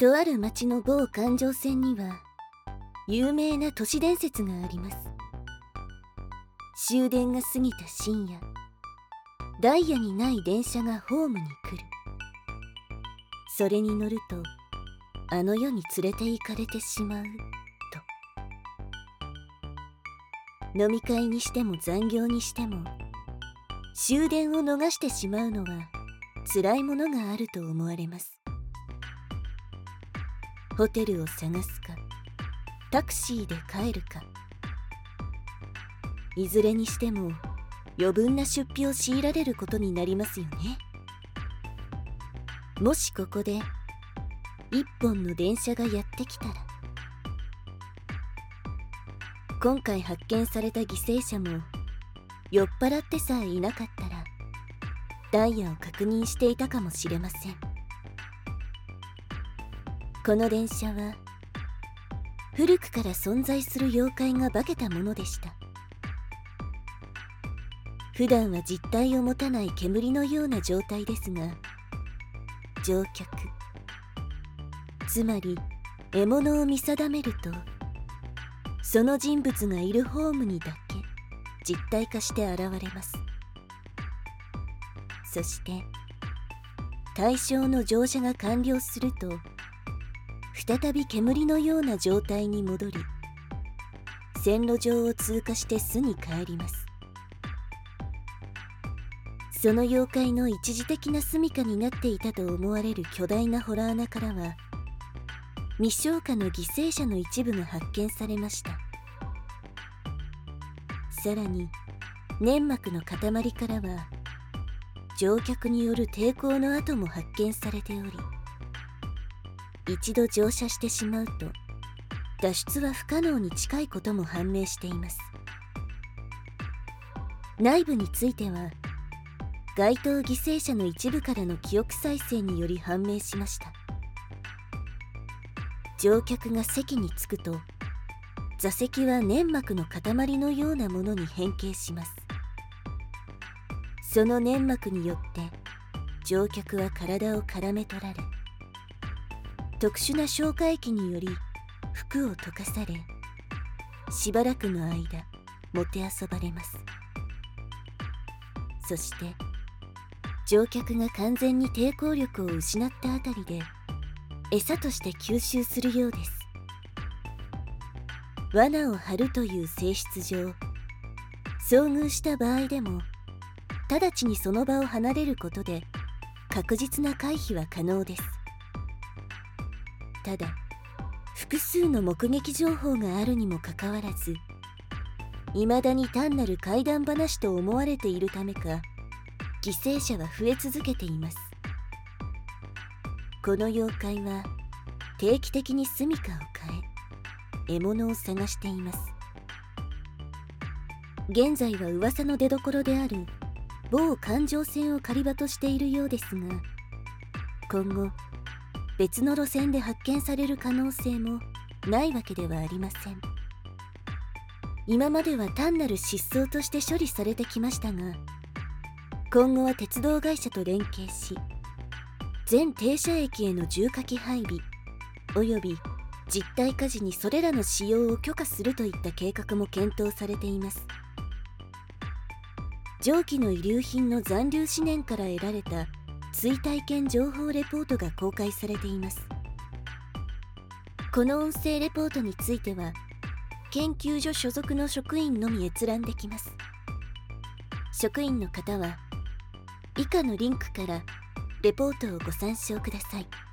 とある町の某環状線には有名な都市伝説があります。終電が過ぎた深夜、ダイヤにない電車がホームに来る。それに乗るとあの世に連れて行かれてしまうと。飲み会にしても残業にしても終電を逃してしまうのは辛いものがあると思われます。ホテルを探すかタクシーで帰るか、いずれにしても余分な出費を強いられることになりますよね。もしここで一本の電車がやってきたら、今回発見された犠牲者も酔っ払ってさえいなかったらダイヤを確認していたかもしれません。この電車は古くから存在する妖怪が化けたものでした。普段は実体を持たない煙のような状態ですが、乗客、つまり獲物を見定めるとその人物がいるホームにだけ実体化して現れます。そして対象の乗車が完了すると再び煙のような状態に戻り、線路上を通過して巣に帰ります。その妖怪の一時的な住処になっていたと思われる巨大な洞穴からは未消化の犠牲者の一部が発見されました。さらに粘膜の塊からは乗客による抵抗の跡も発見されており、一度乗車してしまうと脱出は不可能に近いことも判明しています。内部については該当犠牲者の一部からの記憶再生により判明しました。乗客が席に着くと座席は粘膜の塊のようなものに変形します。その粘膜によって乗客は体を絡め取られ、特殊な消化液により服を溶かされ、しばらくの間もてあそばれます。そして乗客が完全に抵抗力を失ったあたりで餌として吸収するようです。罠を張るという性質上、遭遇した場合でも直ちにその場を離れることで確実な回避は可能です。ただ複数の目撃情報があるにもかかわらず、未だに単なる怪談話と思われているためか犠牲者は増え続けています。この妖怪は定期的に住処を変え獲物を探しています。現在は噂の出どころである某環状線を狩り場としているようですが、今後別の路線で発見される可能性もないわけではありません。今までは単なる失踪として処理されてきましたが、今後は鉄道会社と連携し、全停車駅への重火器配備および実体化時にそれらの使用を許可するといった計画も検討されています。上記の遺留品の残留思念から得られた追体験情報レポートが公開されています。この音声レポートについては研究所所属の職員のみ閲覧できます。職員の方は以下のリンクからレポートをご参照ください。